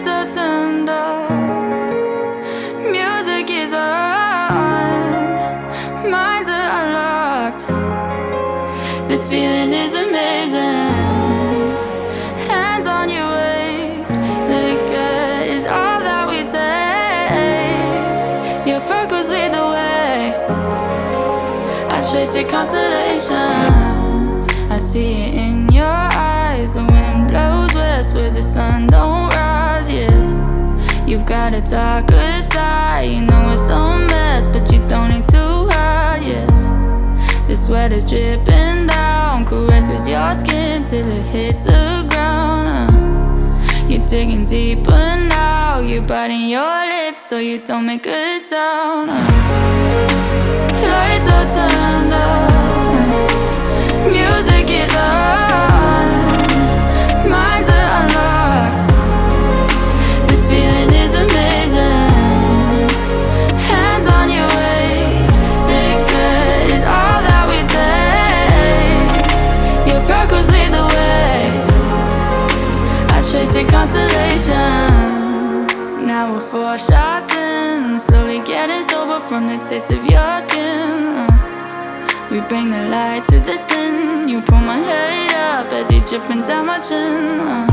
Lights are turned off, music is on, minds are unlocked. This feeling is amazing. Hands on your waist, liquor is all that we taste. Your freckles lead the way, I trace your constellations. I see it in your eyes. The wind blows west where the sun don't rise. Yes, you've got a darker side. You know it's a mess, but you don't need to hide. Yes, the sweat is dripping down, caresses your skin till it hits the ground. You're digging deeper now. You're biting your lips so you don't make a sound. Lights are turned off, music is on, minds are unlocked. This feeling is amazing. Hands on your waist, liquor is all that we taste. Your freckles lead the way, I trace your constellations. Now we're 4 shots in, slowly getting sober from the taste of your skin. We bring the light to the sin. You pull my head up as you're dripping down my chin.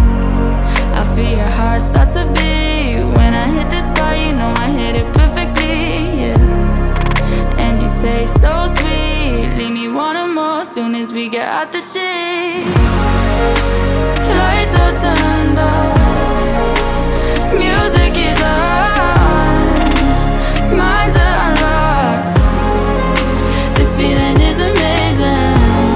I feel your heart start to beat. When I hit this spot, you know I hit it perfectly, yeah. And you taste so sweet, leave me wanting more soon as we get out the sheet. Lights are turned off, music is on, minds are unlocked. This feeling is amazing.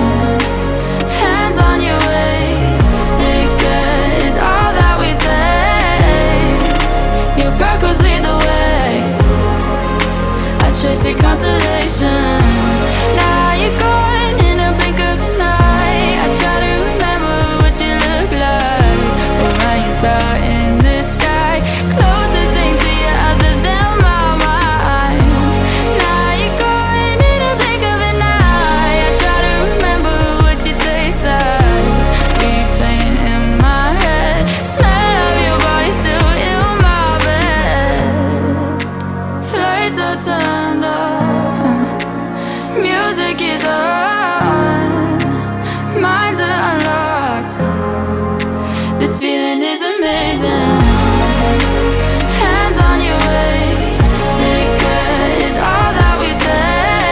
Hands on your waist, liquor is all that we taste. Your freckles lead the way, I trace your constellations. Now you're gone in a blink of an eye. I try to remember what you look like. Orion's bout in the sky, closest thing to you other than my mind. Now you're gone in a blink of an eye. I try to remember what you taste like. Replaying in my head, smell of your body still in my bed. Lights are turned off, music is on, minds are unlocked. This feeling is amazing. Hands on your waist, liquor is all that we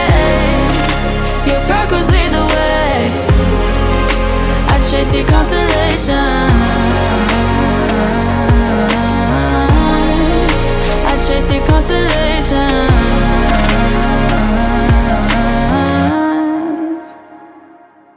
taste. Your freckles lead the way, I trace your constellation.